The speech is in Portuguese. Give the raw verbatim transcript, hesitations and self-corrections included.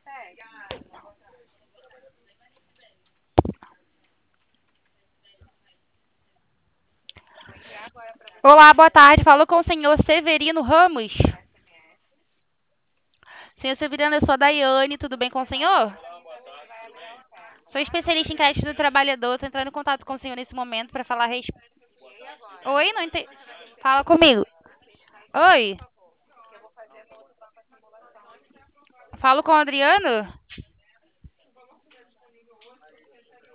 Olá, boa tarde. Falo com o senhor Severino Ramos. Senhor Severino, eu sou a Daiane. Tudo bem com o senhor? Sou especialista em crédito do trabalhador. Estou entrando em contato com o senhor nesse momento para falar a respeito. Oi, não entendi. Fala comigo. Oi, falo com o Adriano?